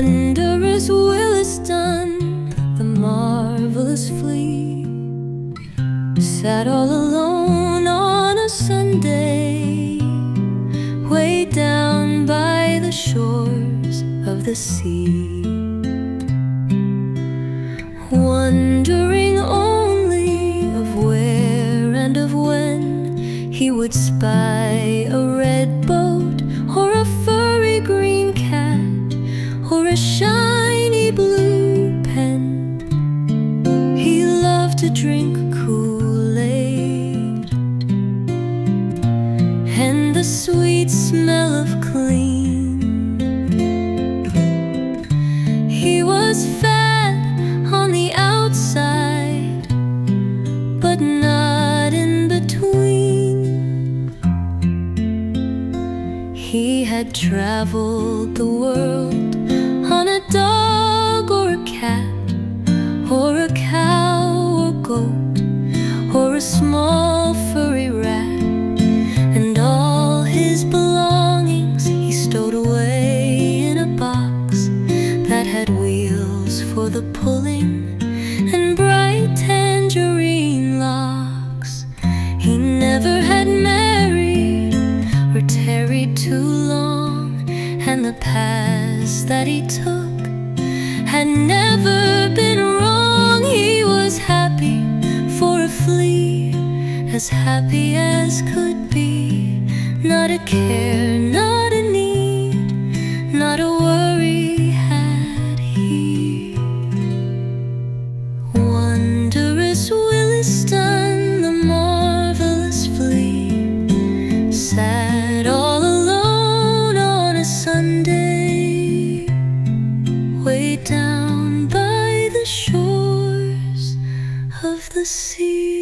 Wondrous Williston, the marvelous flea, sat all alone on a Sunday, way down by the shores of the sea, wondering only of where and of when he would spy a red boat, or a furry green cat, or a shiny blue pen. He loved to drink Kool-Aid and the sweet smell of clean. He was fat on the outside, but not in between. He had traveled the world on a dog or a cat, or a cow or goat, or a small furry rat, and all his belongings he stowed away in a box that had wheels for the pulling and bright tangerine locks. He never had married or tarried too long, and the paths that he took had never been wrong. He was happy for a flea, as happy as could be. Not a care, not a need, not a worry had he. Wondrous Williston, the marvelous flea, sat all alone on a Sunday, way down by the shores of the sea.